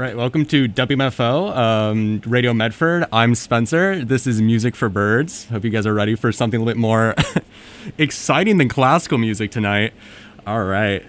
right, welcome to WMFO, Radio Medford. I'm Spencer. This is Music for Birds. Hope you guys are ready for something a little bit more exciting than classical music tonight. All right.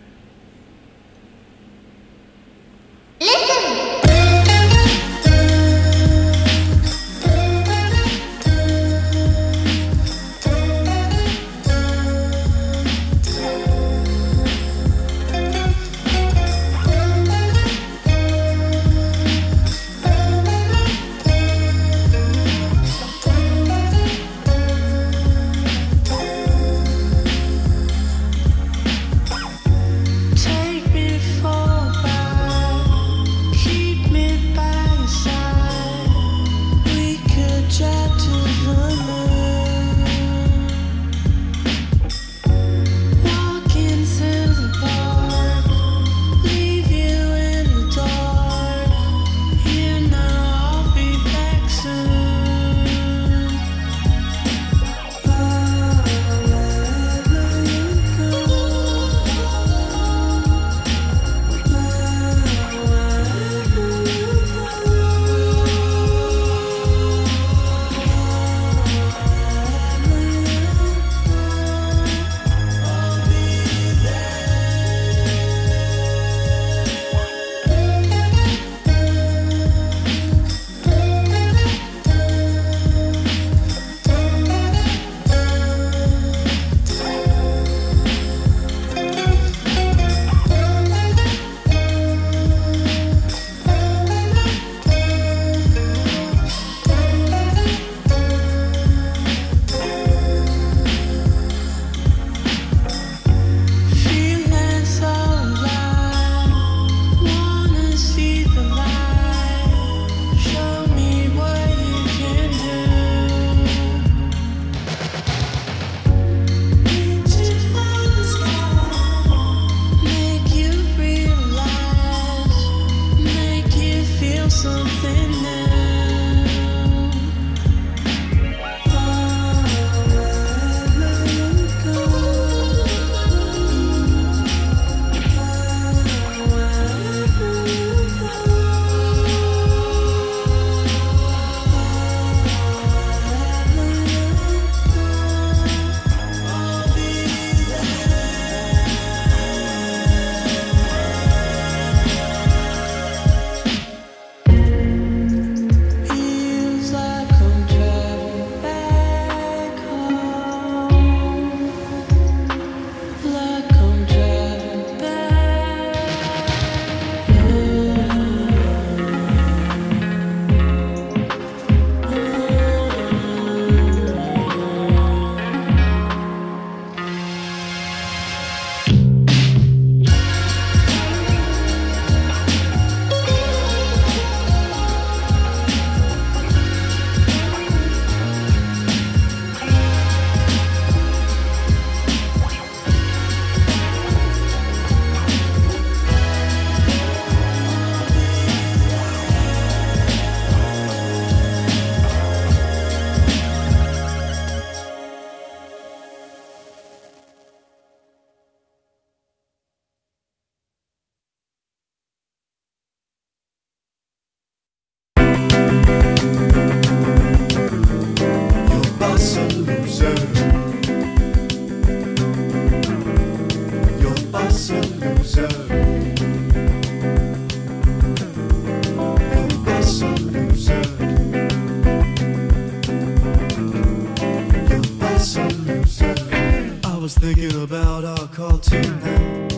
Thinking about our call tonight,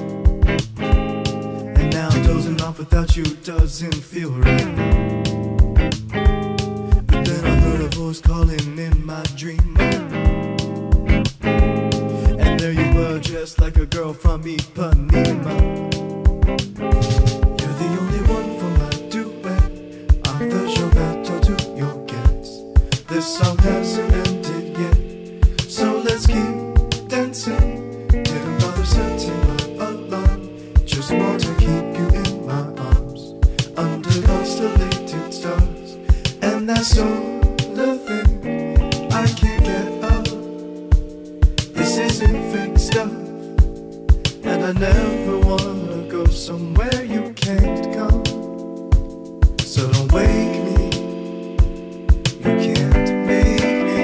and now dozing off without you doesn't feel right. But then I heard a voice calling in my dream, and there you were, just like a girl from Ipanema. You're the only one for my duet. I'm the Gilberto to your Gets. This song hasn't ended yet, so let's keep dancing. Didn't bother setting my alarm, just want to keep you in my arms under constellated stars. And that's all the thing I can't get up. This isn't fake stuff, and I never wanna go somewhere you can't come. So don't wake me, you can't make me.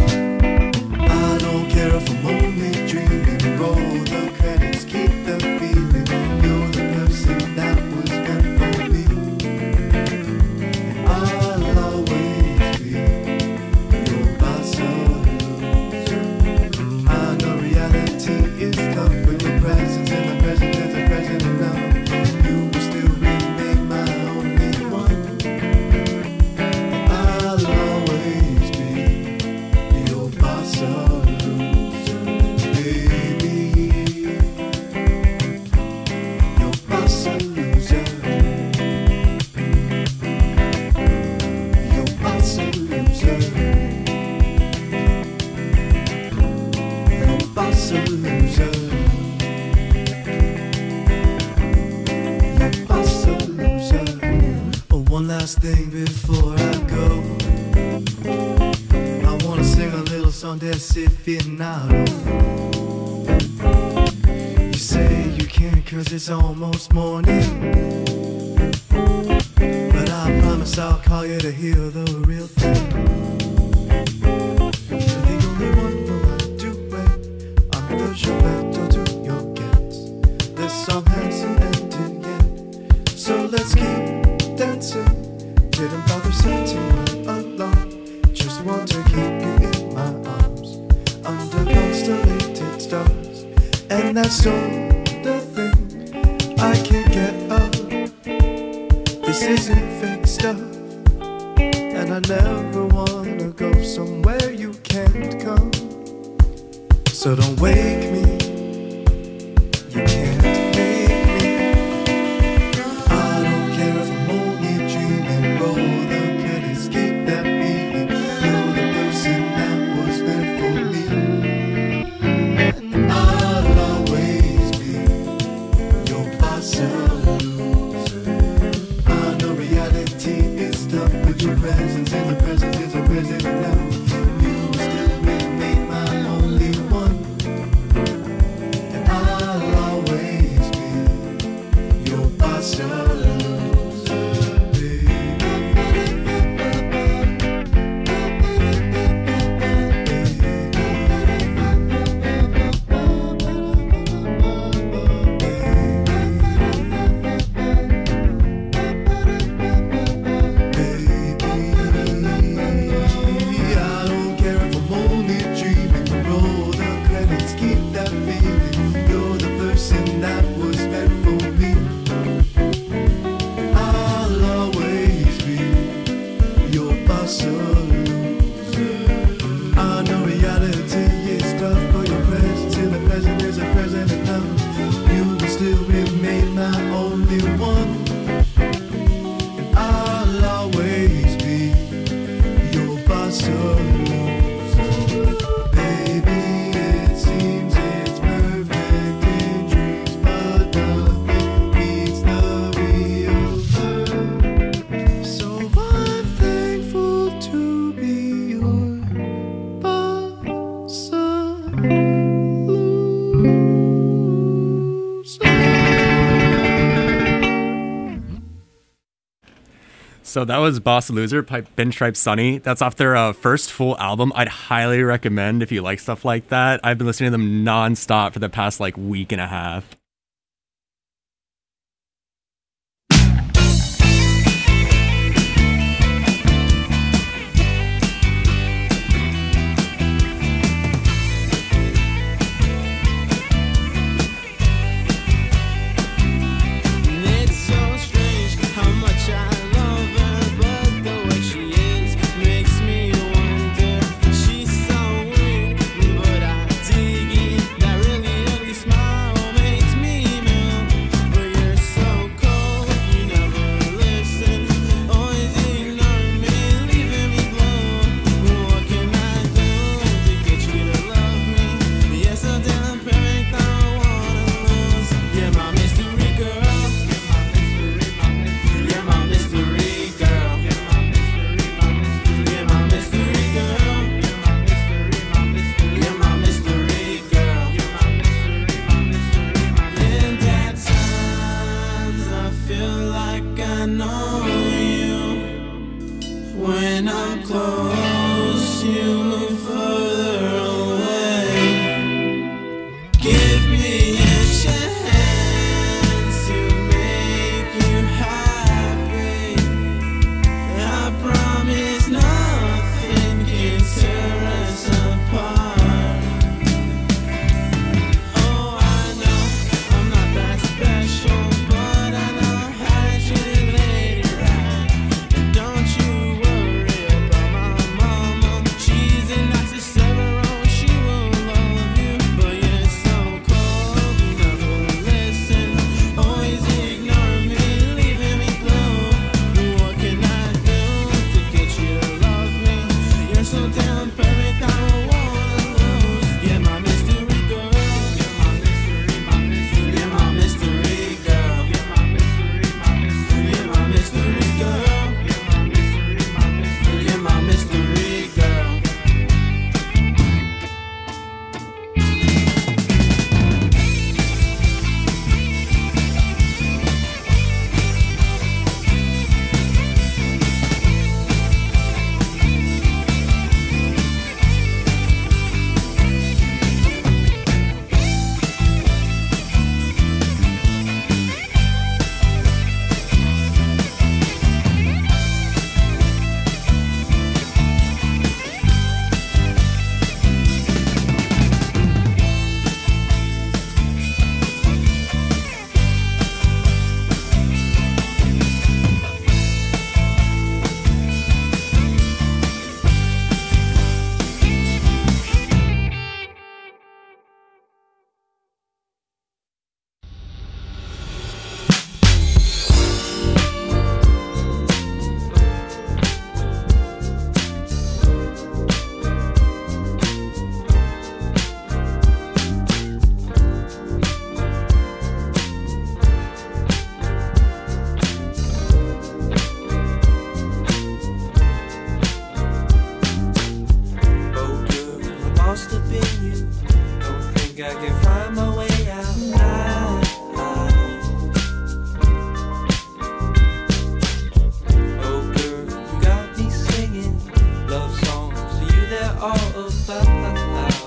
I don't care if I'm only dreaming. Roll the credits, keep the feeling. You're the person that was meant for me, and I'll always be your boss or loser. I know reality is tough when your presence in the present is a present enough. You will still remain my only one, and I'll always be your boss or loser, baby. Your boss or loser. Your boss or loser. Your boss or loser. Your boss or loser. Oh, one last thing before I go. I wanna sing a little song desafinado. You say you can't 'cause it's almost morning, but I promise I'll call you to hear the real thing. You're the only one for my duet. I'm the Gilberto to your gets. This song hasn't ended yet, so let's keep dancing. Didn't bother setting my alarm. Just want to keep you in my arms under constellated stars, and that's all the thing I can't get up. This isn't fake stuff, and I never wanna go somewhere you can't come. So don't wake me, you can't make me. I don't care if I'm only dreaming. Roll the credits, keep that feeling. You're the person that was meant for me, and I'll always be your boss or loser. I know reality is tough, but your presence in the present is a present enough. You will still remain my only one, and I'll always be your boss or loser, baby. I don't care if I'm only dreaming. Roll the credits, keep that feeling. You're the person that was meant for me. I'll always be your boss or loser. I know reality is tough, but your presence in the present is a present enough. You will still remain my only one, and I'll always be your boss or loser, baby. It seems it's perfect in dreams, but nothing beats the real verb. So I'm thankful to be your boss or loser. So that was Boss Loser by Pinstripe Sunny. That's off their first full album. I'd highly recommend if you like stuff like that. I've been listening to them nonstop for the past like week and a half. It's so strange how much I love her, but the way she is makes me wonder. She's so weird, but I dig it. That really ugly smile makes been you. Don't think I can find my way out now. Oh girl, you got me singing love songs to you, they're all about.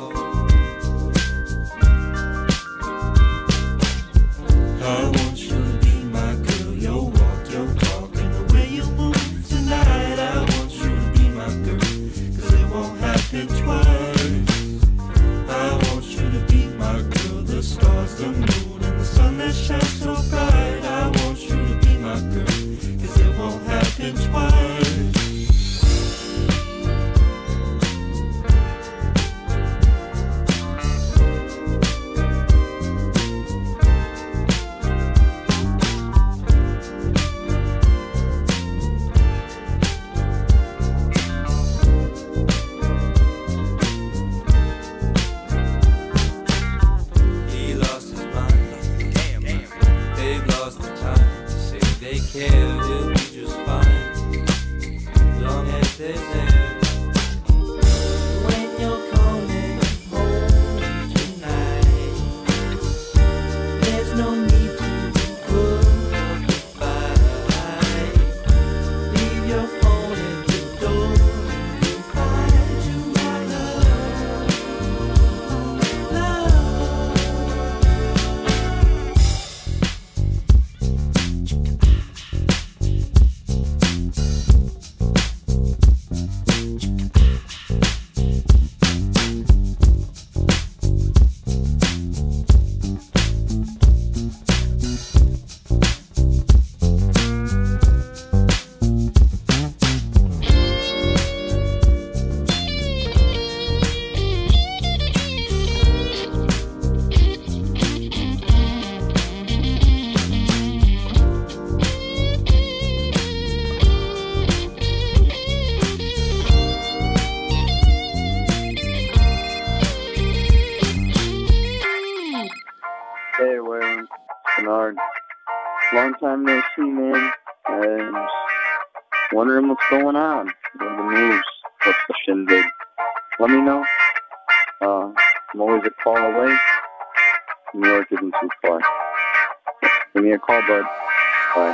I want you to be my girl, your walk, your talk, and the way you move tonight. I want you to be my girl, 'cause it won't happen twice. I want you to be my girl, the stars, the moon, and the sun that shines so bright. I want you to be my girl, 'cause it won't happen twice. He lost his mind. They've lost the time to say they care. He'll be just fine, as long as there's air. When you're coming home tonight, there's no need to put up a fight. Leave your phone at the door. You'll find you my love. Hey, Waylon. Bernard. Long time no see, man. I'm just wondering what's going on. What are the moves? What's the shindig? Let me know. I'm always a call away. New York isn't too far. Give me a call, bud. Bye.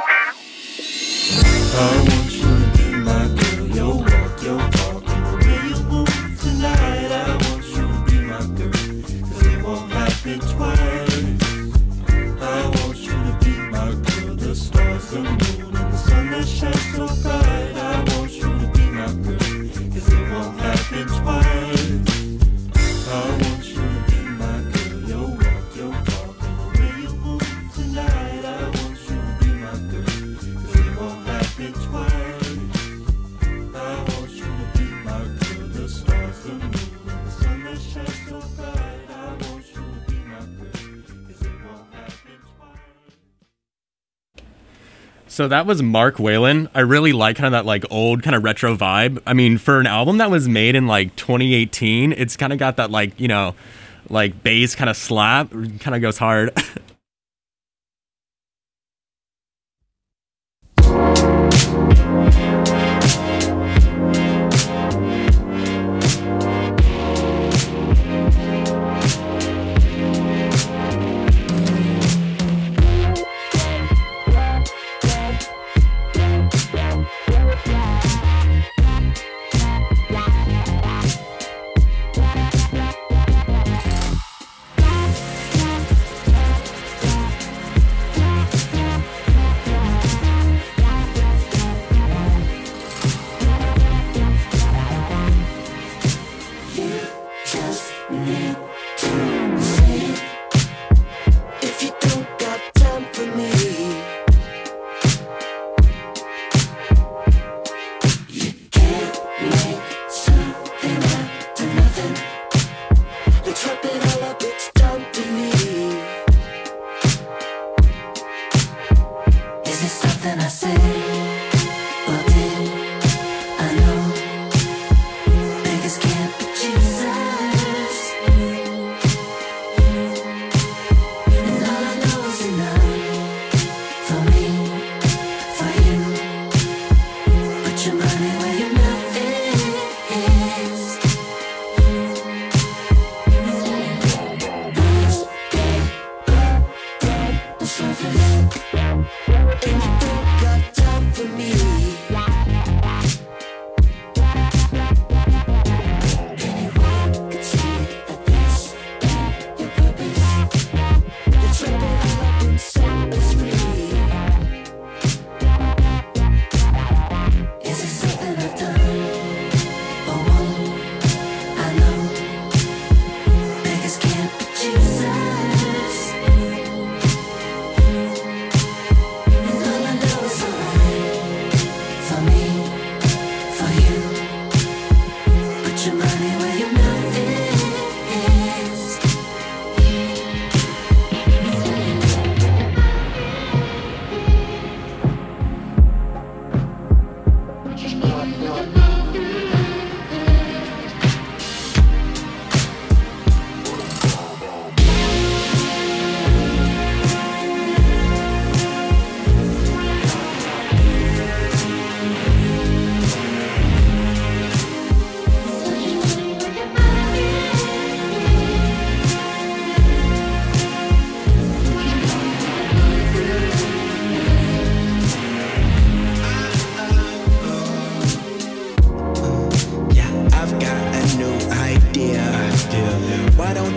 I want you to be my girl, your walk, your talk, and the way you move tonight. I want you to be my girl, 'cause it won't happen twice. I want you to be my girl, the stars, the moon, and the sun that shines so bright. I want you to be my girl, 'cause it won't happen twice. I want you to be my girl, your walk, your talk, and the way you move tonight. I want you to be my girl, 'cause it won't happen twice. I want you to be my girl, the stars, the moon, and the sun that shines so bright. I want you to be my girl, 'cause it won't happen twice. So that was Mark Whalen. I really like kind of that like old kind of retro vibe. I mean, for an album that was made in like 2018, it's kind of got that like, you know, like bass kind of slap, kind of goes hard.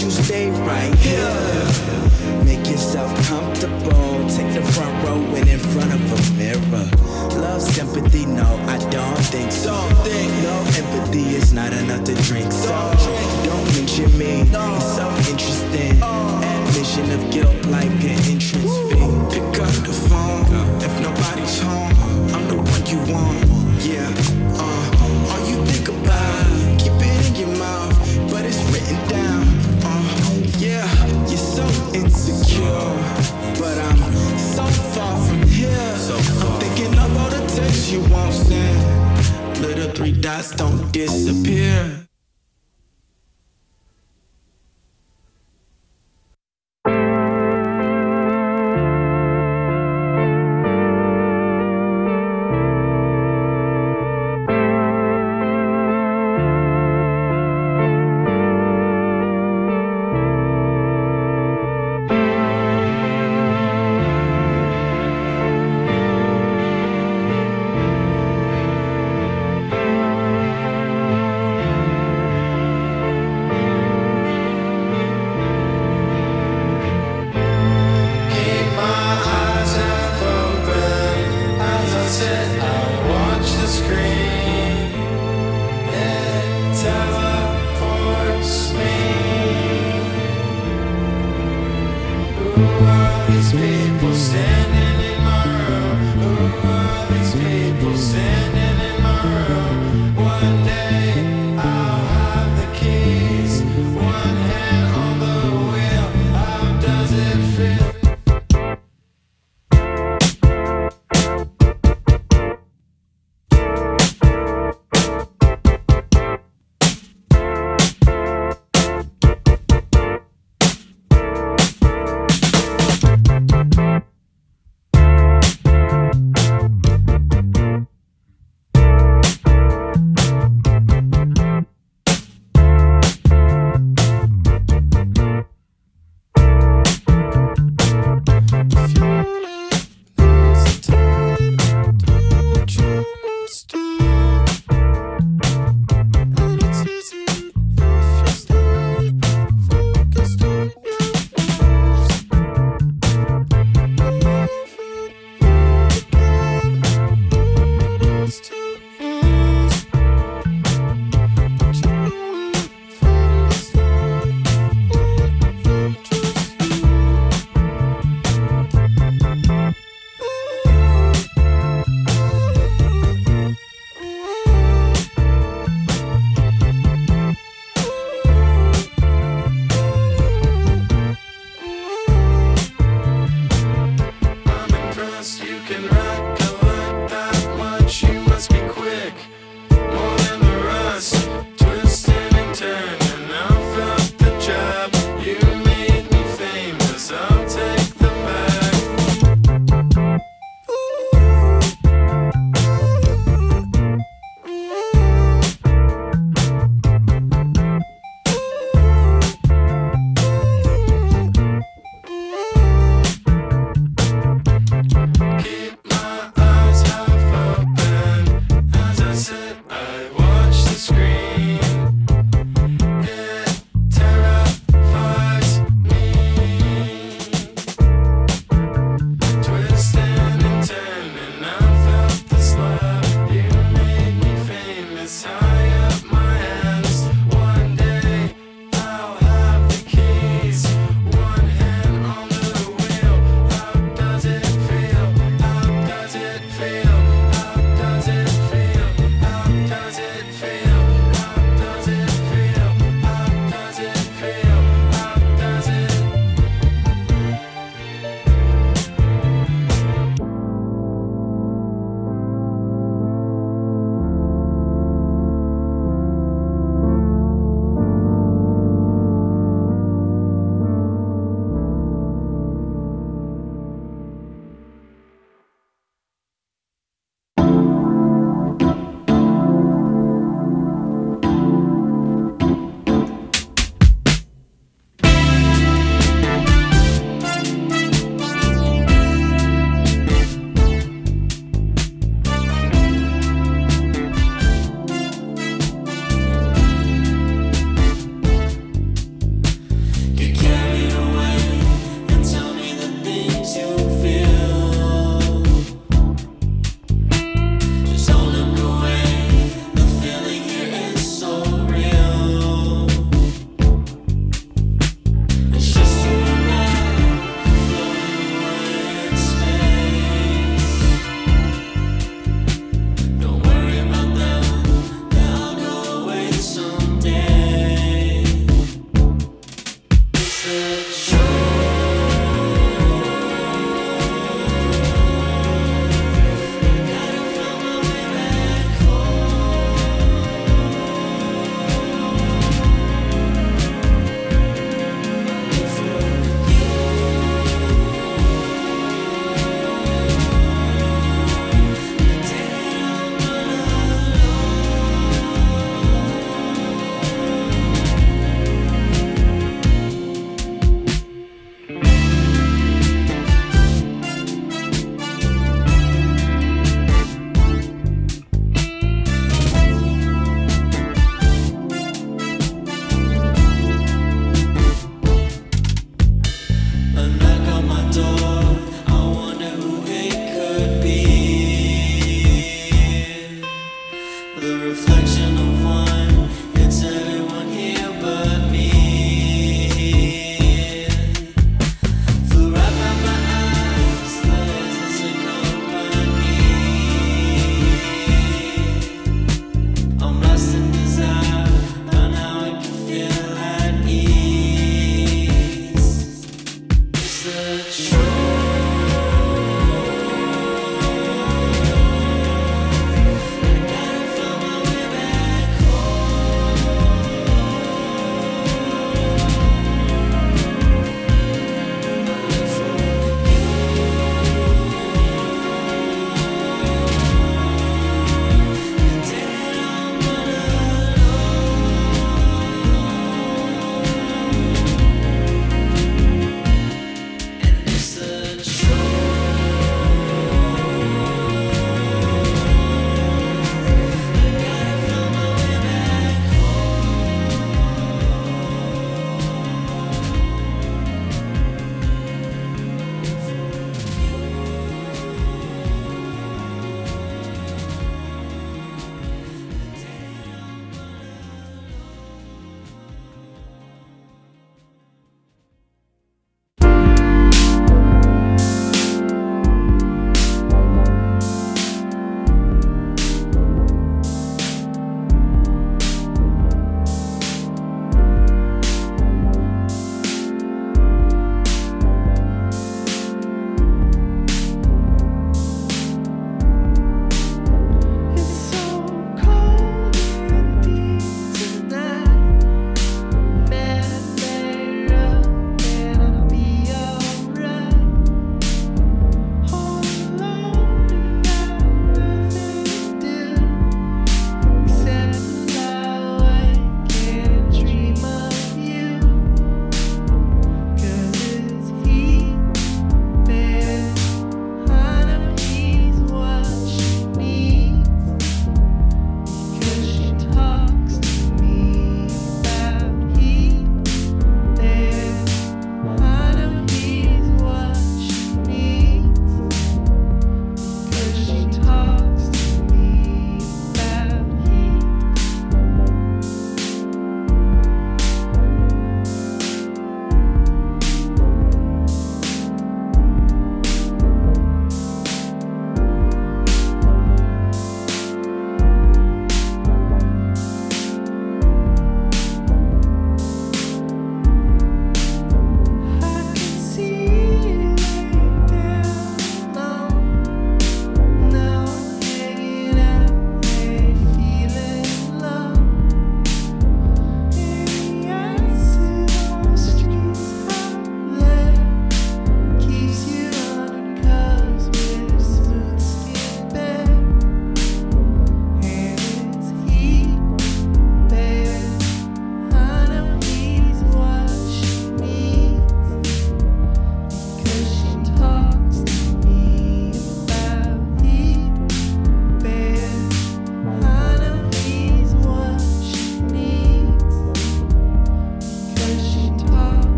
you stay right here. Make yourself comfortable. Take the front row and in front of a mirror. Love, sympathy, no, I don't think so. No empathy is not enough to drink. So don't mention me. It's so interesting. Admission of guilt like an entrance fee. Pick up the phone if nobody's home. I'm the one you want. Yeah. All you think about, keep it in your mouth, but it's written down. Yeah, you're so insecure, but I'm so far from here. I'm thinking of all the texts you won't send. Little three dots don't disappear.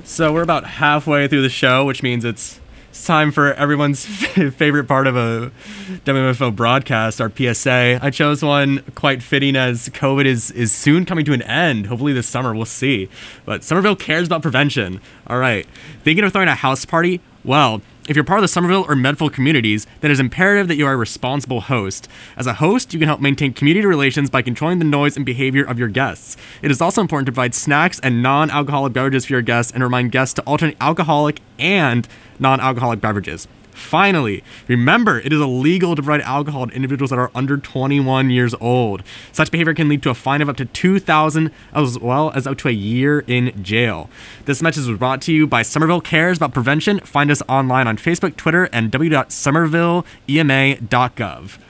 So we're about halfway through the show, which means it's time for everyone's favorite part of a WMFO broadcast, our PSA. I chose one quite fitting as COVID is soon coming to an end. Hopefully this summer, we'll see. But Somerville cares about prevention. All right. Thinking of throwing a house party? Well, if you're part of the Somerville or Medfield communities, then it's imperative that you are a responsible host. As a host, you can help maintain community relations by controlling the noise and behavior of your guests. It is also important to provide snacks and non-alcoholic beverages for your guests and remind guests to alternate alcoholic and non-alcoholic beverages. Finally, remember, it is illegal to provide alcohol to individuals that are under 21 years old. Such behavior can lead to a fine of up to $2,000 as well as up to a year in jail. This message was brought to you by Somerville Cares About Prevention. Find us online on Facebook, Twitter, and www.somervilleema.gov.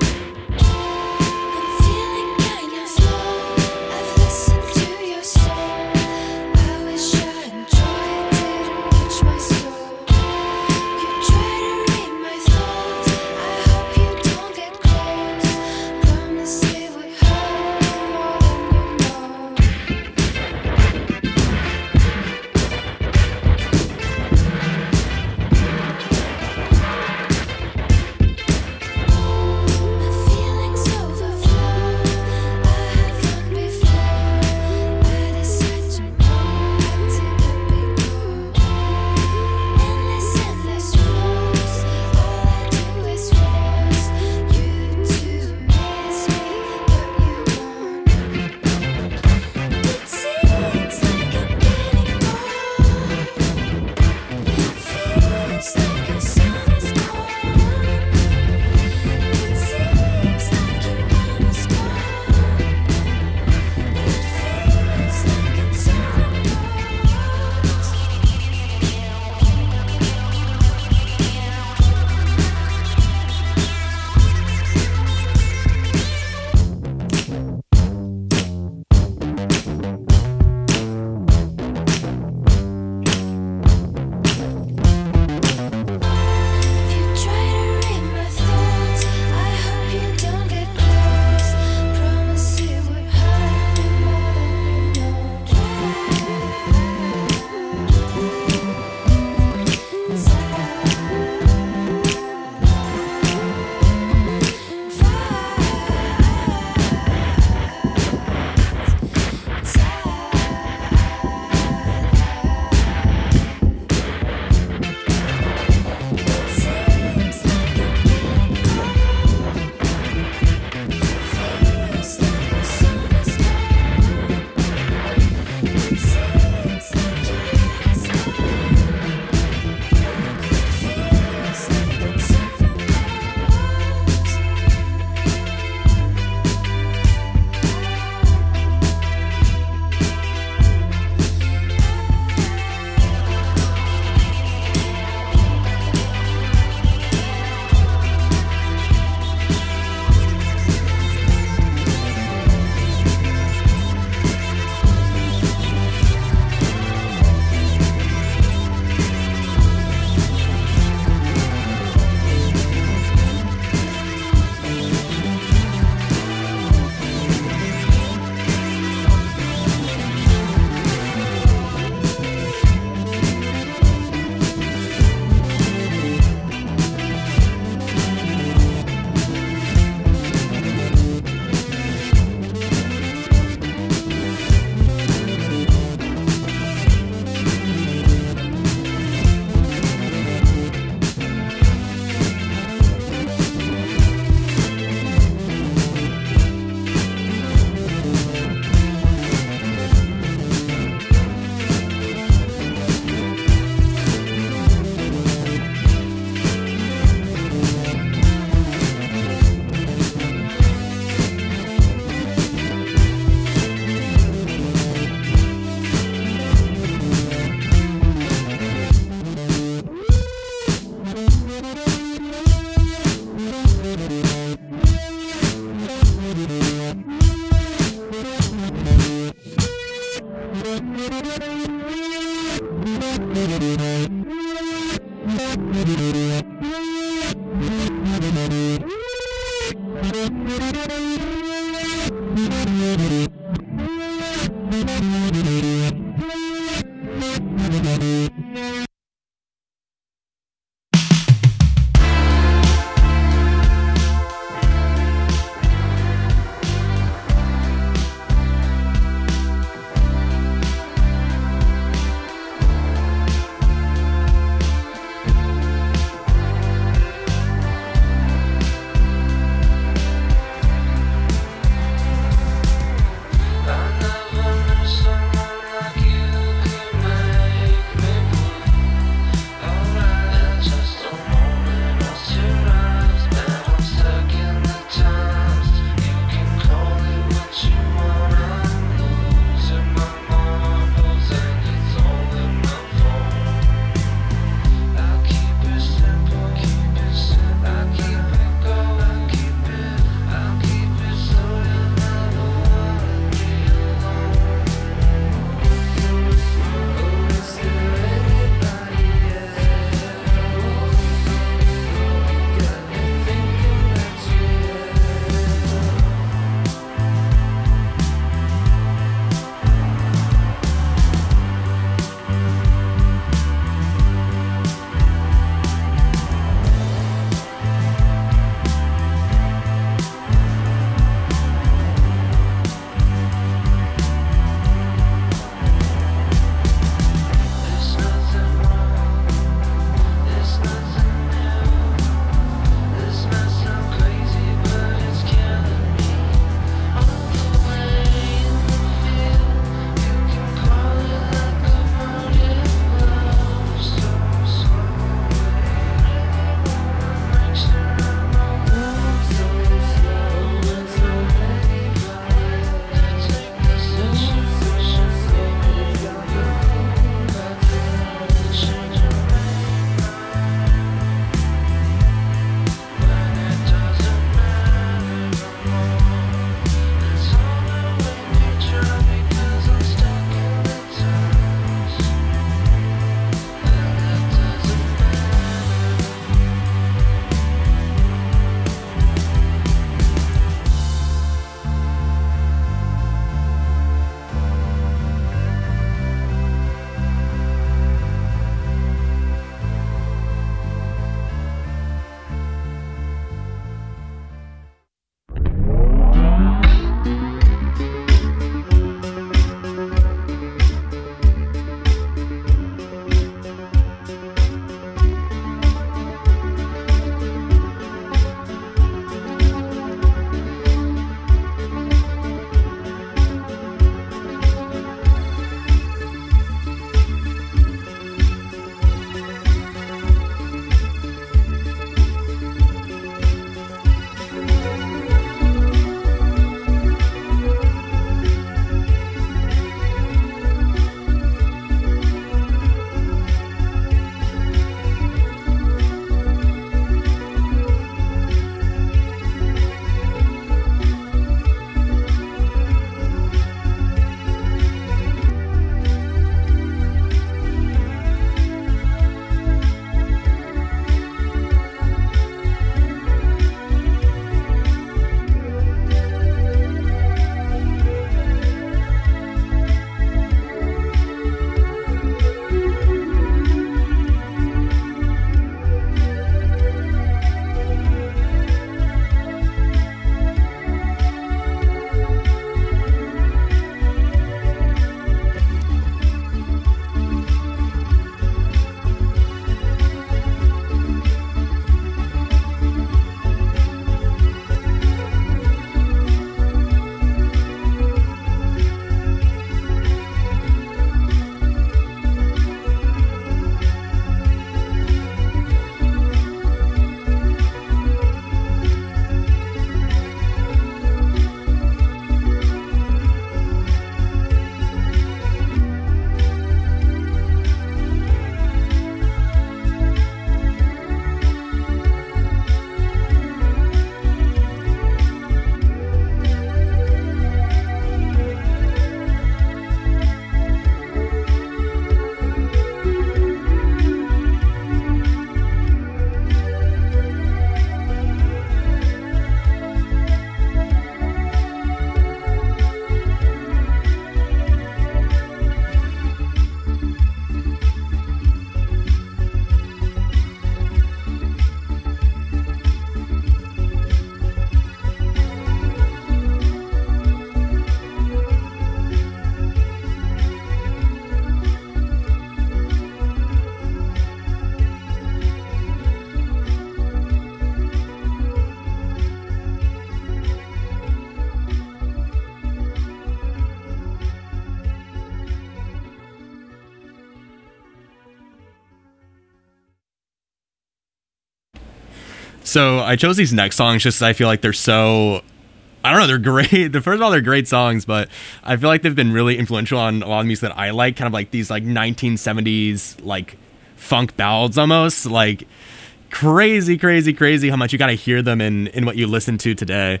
So I chose these next songs just 'cause I feel like they're so, I don't know, they're great. First of all, they're great songs, but I feel like they've been really influential on a lot of music that I like, kind of like these like 1970s like funk ballads almost, like crazy, crazy, crazy how much you got to hear them in what you listen to today.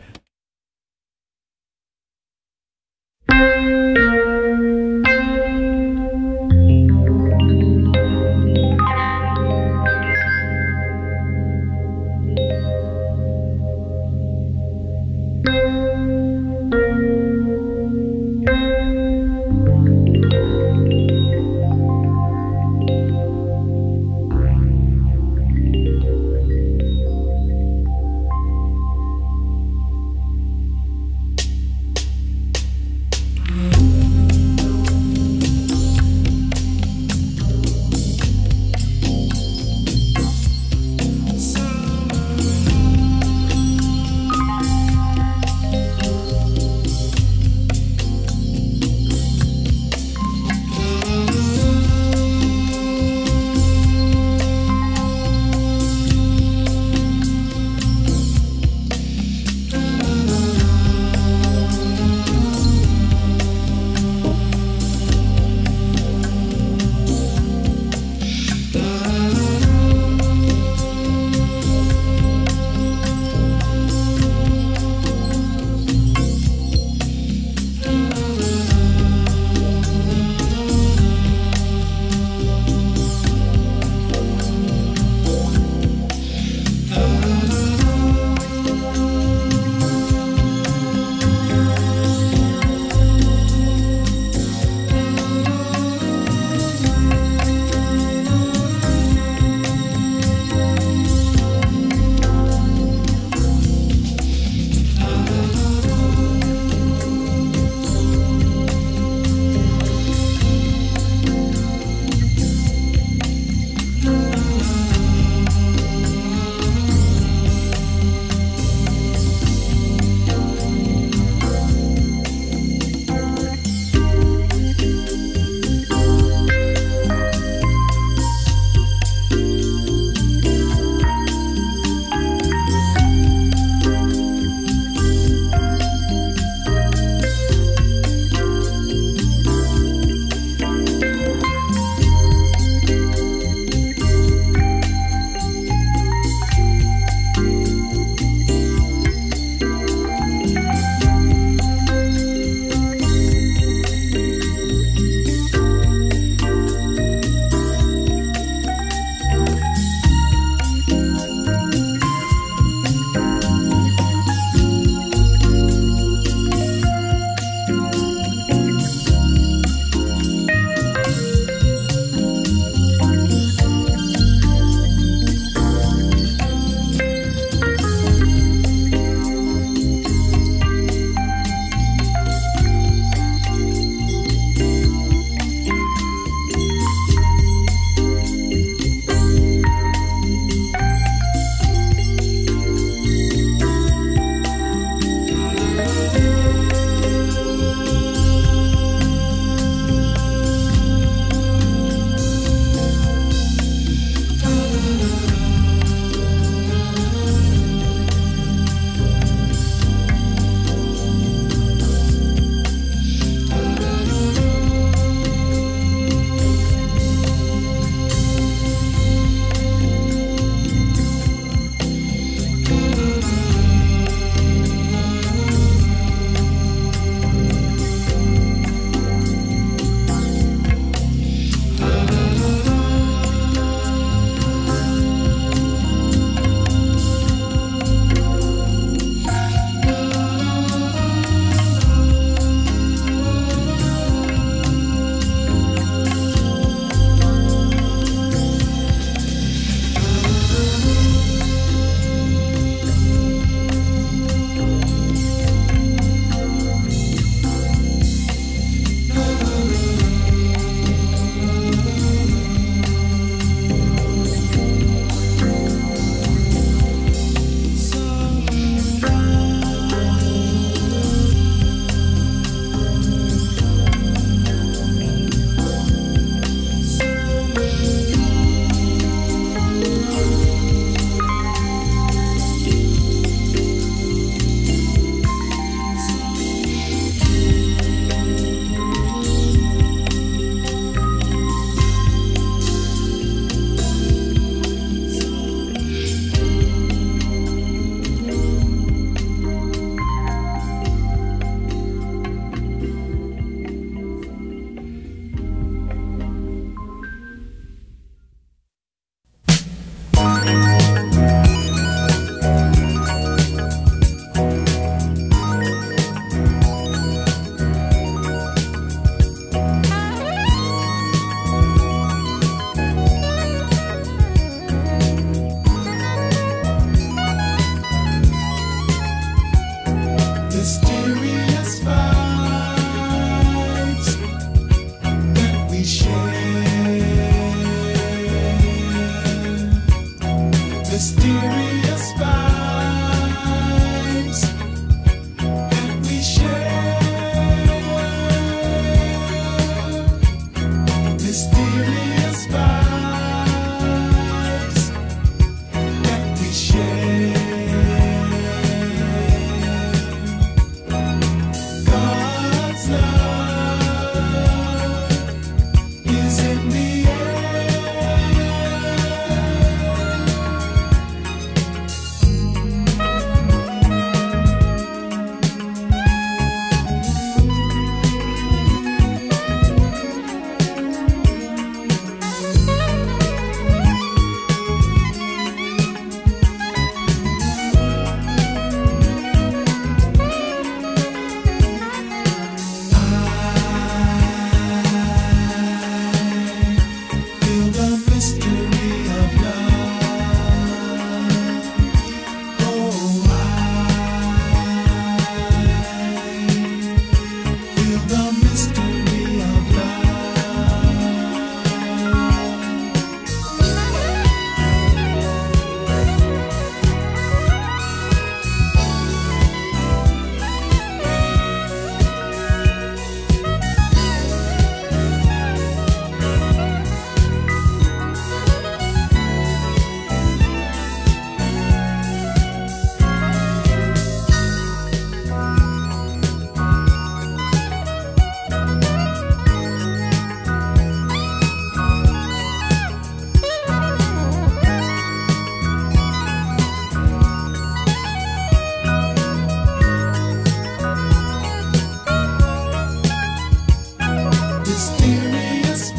mysterious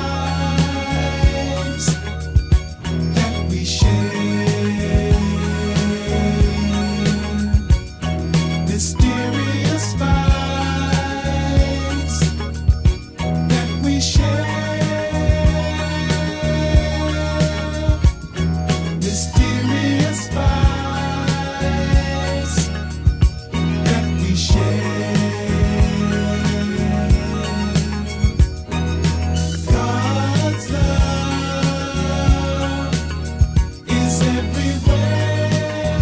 vibes that we share. Mysterious vibes that we share. Mysterious vibes that we share. God's love is everywhere.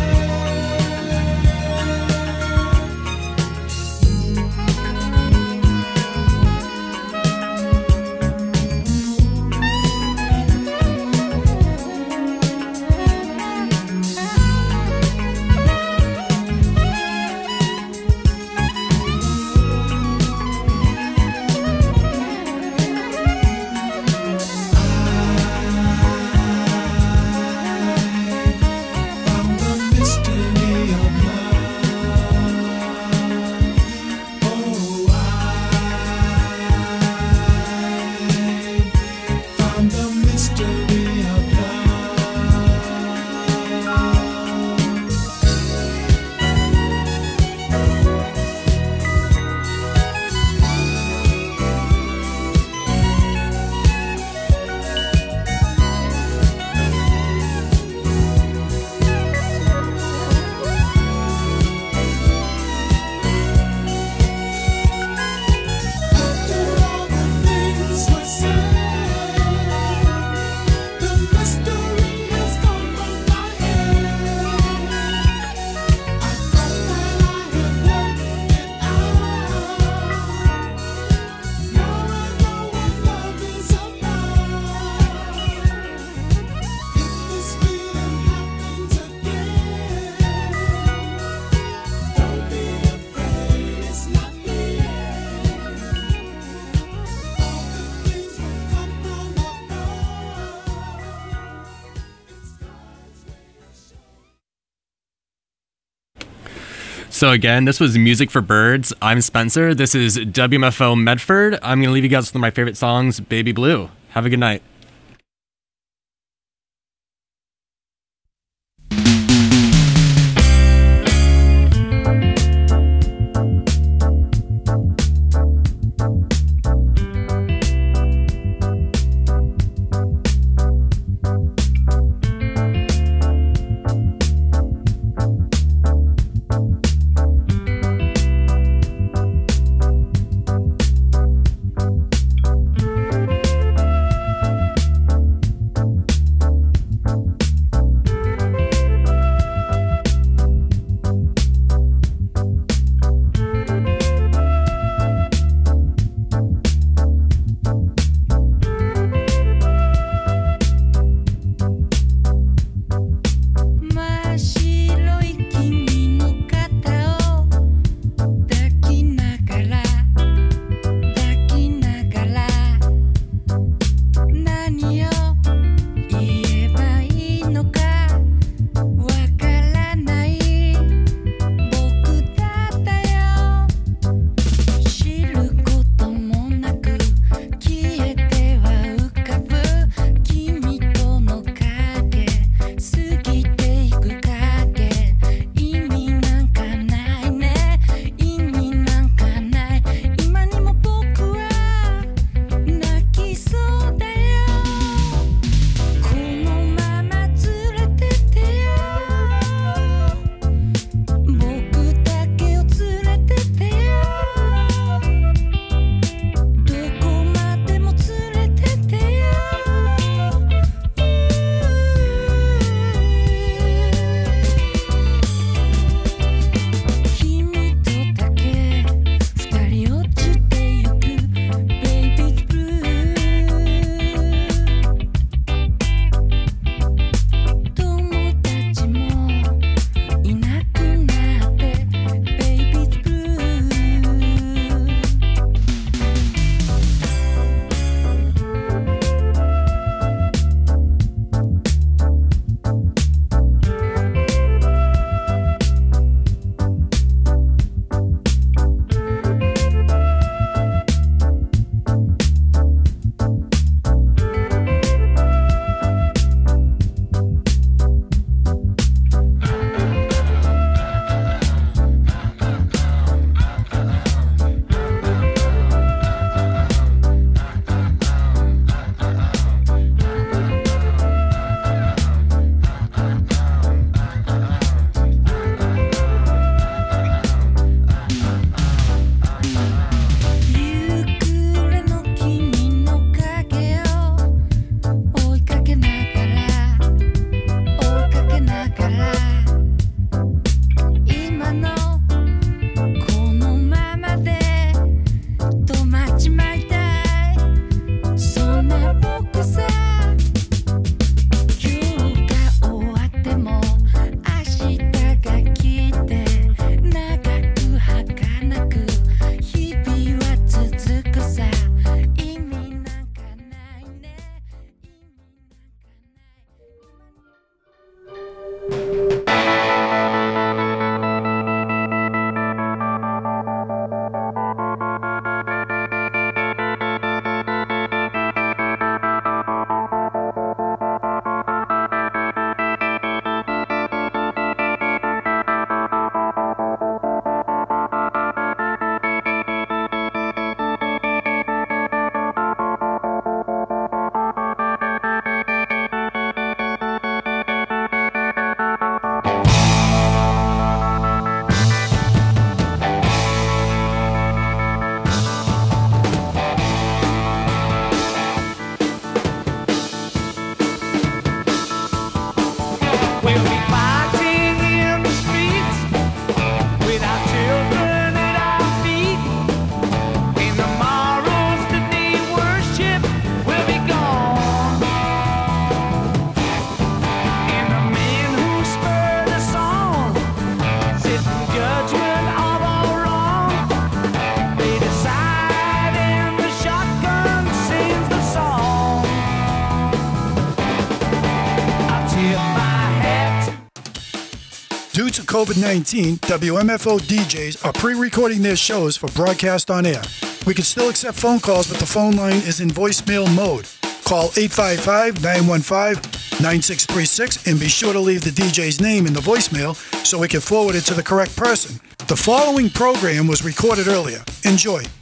Found the mystery of love. Oh, I found the mystery of love. After all the things were said, the mystery has gone from my head. I thought that I had worked it out. Now I know what love is about. If this feeling happens again, don't be afraid, it's not the end. All good things will come from above. It's God's way of showing. So again, this was Music for Birds. I'm Spencer. This is WMFO Medford. I'm going to leave you guys with one of my favorite songs, Baby Blue. Have a good night. Due to COVID-19, WMFO DJs are pre-recording their shows for broadcast on air. We can still accept phone calls, but the phone line is in voicemail mode. Call 855-915-9636 and be sure to leave the DJ's name in the voicemail so we can forward it to the correct person. The following program was recorded earlier. Enjoy.